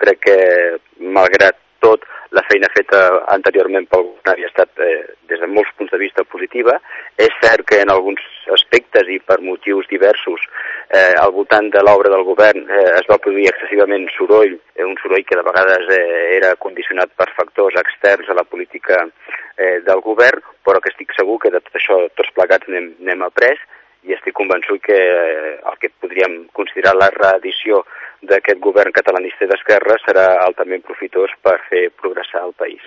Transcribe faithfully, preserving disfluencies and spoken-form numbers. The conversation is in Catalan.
crec que, malgrat tot, la feina feta anteriorment pel govern havia estat, eh, des de molts punts de vista, positiva. És cert que en alguns aspectes i per motius diversos eh, al voltant de l'obra del govern eh, es va produir excessivament soroll, eh, un soroll que de vegades eh, era condicionat per factors externs a la política eh, del govern, però que estic segur que de tot això tots plegats n'hem après i estic convençut que eh, el que podríem considerar la reedició d'aquest govern catalanista i d'esquerra serà altament profitós per fer progressar el país.